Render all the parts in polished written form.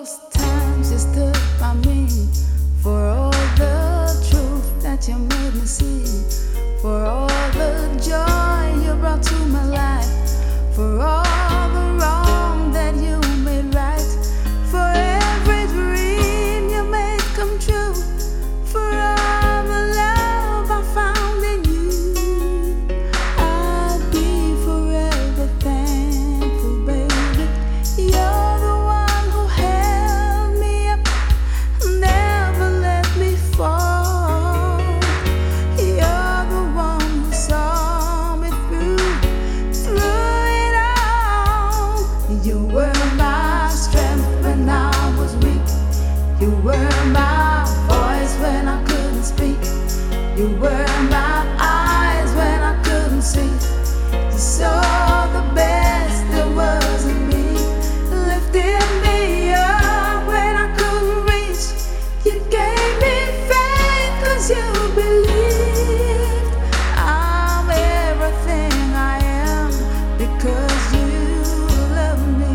those times you stood by me, for all the truth that you made me see, for all the joy you brought to my life, for all the wrong that you made right, for every dream you made come true, for all the love I found in you. I'd be forever thankful, baby. You're the one who held me up, never let me fall. You're the one who saw me through it all. You were my strength when I was weak. You were my voice when I couldn't speak. You were my eyes when I couldn't see. You saw the best there was in me, lifted me up when I couldn't reach. You gave me faith 'cause you believed. I'm everything I am because you love me.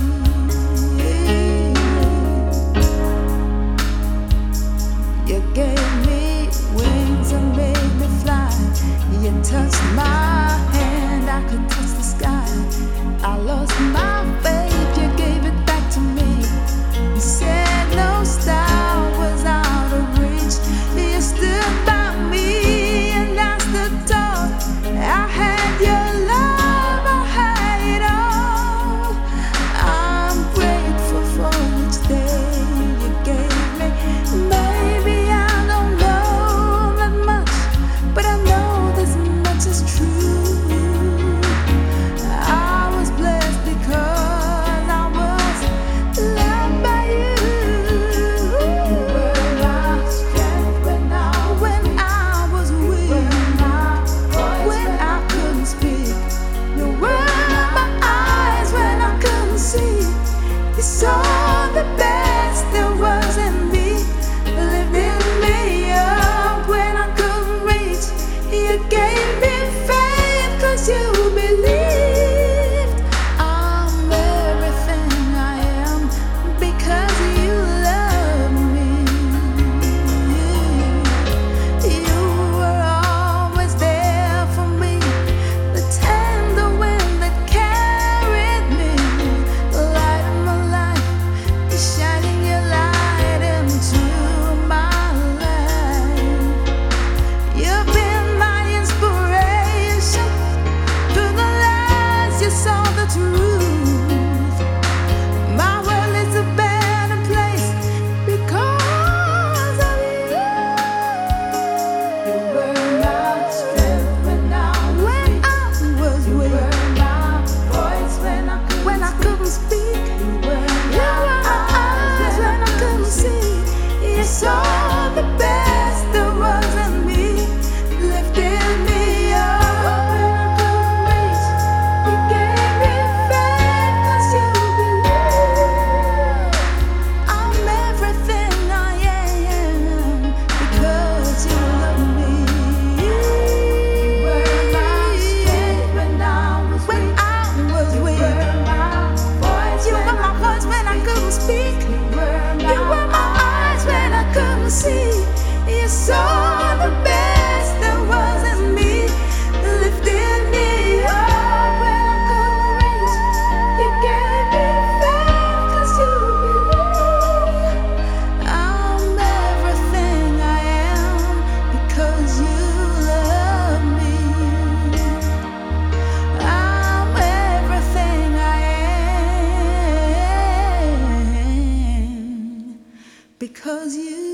You gave me wings and made me fly. You touched my hand, I could touch the sky. I lost my faith, you gave it back to me. You said no star was out of reach. You stood by me and I stood tall. I had your love, I had it all. I'm grateful for each day you gave me. Maybe I don't know that much, but I know this much is true. I was blessed because I was loved by you. You were my strength when I was weak, when I couldn't speak. You were my eyes when I couldn't see. You saw the best there was in me, lifting me up when I couldn't reach. You gave me faith 'cause you believed. I'm everything I am because you love me. You were always there for me, the tender wind that carried me, the light of my life. You're shining your light into my life. You've been my inspiration. Through the lies you saw the truth. My world is a better place because of you. You were my strength when I was weak. You were my voice when I couldn't speak. You were my eyes when I couldn't see. You saw the best there was in me, lifted me up when I couldn't reach. You gave me faith 'cause you believed. I'm everything I am because you love me. You were my strength when I was weak. You were my voice when I couldn't speak. You were my eyes when I couldn't see. You saw the best there was in me, lifted me up when I couldn't reach. You gave me faith 'cause you believed. I'm everything I am because you love me. I'm everything I am because you